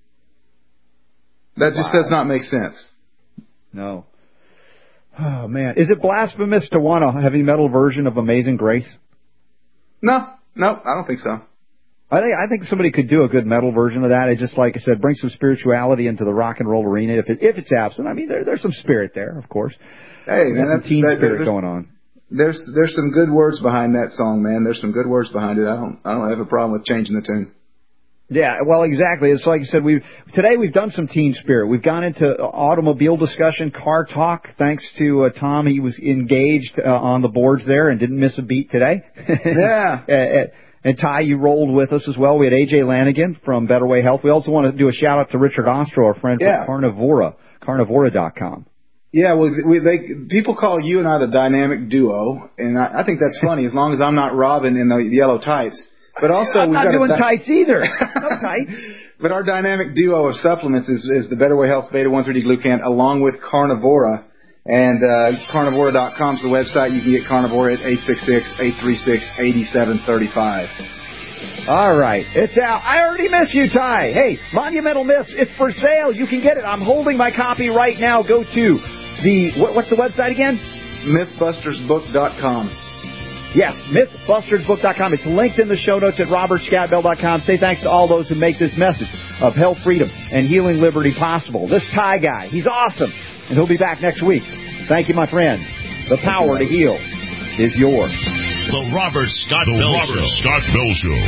That just does not make sense. No. Oh, man. Is it blasphemous to want a heavy metal version of Amazing Grace? No, I don't think so. I think somebody could do a good metal version of that. It just, like I said, bring some spirituality into the rock and roll arena if it's absent. I mean, there's some spirit there, of course. Hey, man, that's some teen spirit going on. There's some good words behind that song, man. There's some good words behind it. I don't have a problem with changing the tune. Yeah, well, exactly. It's like you said, today we've done some teen spirit. We've gone into automobile discussion, car talk, thanks to Tom. He was engaged on the boards there and didn't miss a beat today. Yeah. And Ty, you rolled with us as well. We had AJ Lanigan from Better Way Health. We also want to do a shout out to Richard Ostro, our friend from Carnivora, Carnivora.com. Yeah, well, people call you and I the dynamic duo, and I think that's funny as long as I'm not Robin in the yellow tights. But also, I'm not doing tights either. No tights. But our dynamic duo of supplements is the Better Way Health Beta 1,3-D-Glucan along with Carnivora. And Carnivora.com is the website. You can get Carnivora at 866-836-8735. All right. It's out. I already miss you, Ty. Hey, Monumental Myths, it's for sale. You can get it. I'm holding my copy right now. Go to what's the website again? Mythbustersbook.com. Yes, MythbustersBook.com. It's linked in the show notes at RobertScottBell.com. Say thanks to all those who make this message of health, freedom, and healing liberty possible. This Ty guy, he's awesome, and he'll be back next week. Thank you, my friend. The power to heal is yours. The Robert Scott Bell Show.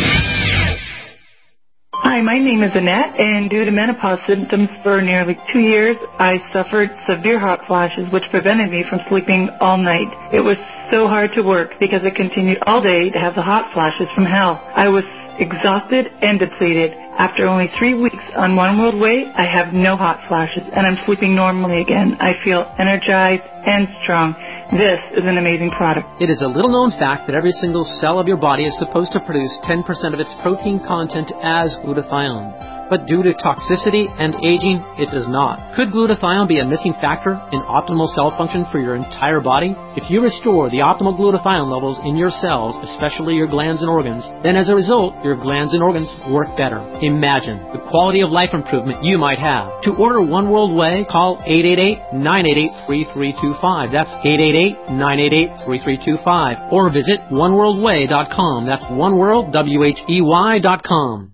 Hi, my name is Annette, and due to menopause symptoms for nearly 2 years, I suffered severe hot flashes, which prevented me from sleeping all night. It was so hard to work because I continued all day to have the hot flashes from hell. I was exhausted and depleted. After only 3 weeks on One World Way, I have no hot flashes, and I'm sleeping normally again. I feel energized and strong. This is an amazing product. It is a little-known fact that every single cell of your body is supposed to produce 10% of its protein content as glutathione. But due to toxicity and aging, it does not. Could glutathione be a missing factor in optimal cell function for your entire body? If you restore the optimal glutathione levels in your cells, especially your glands and organs, then as a result, your glands and organs work better. Imagine the quality of life improvement you might have. To order One World Way, call 888-988-3325. That's 888-988-3325. Or visit oneworldway.com. That's oneworld.com.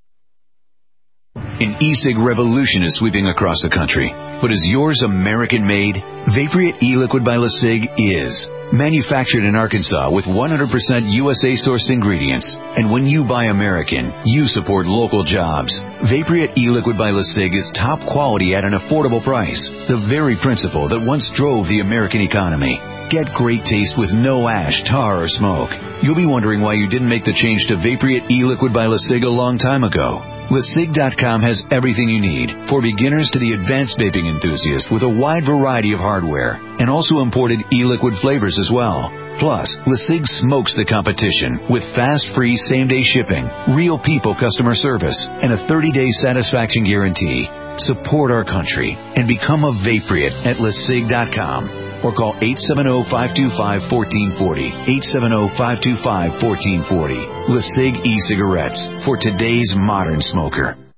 An e-cig revolution is sweeping across the country. But is yours American-made? Vaporite e-liquid by LeSig is. Manufactured in Arkansas with 100% USA-sourced ingredients. And when you buy American, you support local jobs. Vaporite e-liquid by LeSig is top quality at an affordable price. The very principle that once drove the American economy. Get great taste with no ash, tar, or smoke. You'll be wondering why you didn't make the change to Vaporite e-liquid by LeSig a long time ago. LeSig.com has everything you need, for beginners to the advanced vaping enthusiast, with a wide variety of hardware, and also imported e-liquid flavors as well. Plus, LeSig smokes the competition with fast, free, same-day shipping, real people customer service, and a 30-day satisfaction guarantee. Support our country and become a Vaporite at LeSig.com. Or call 870-525-1440, 870-525-1440. LeSig e-cigarettes for today's modern smoker.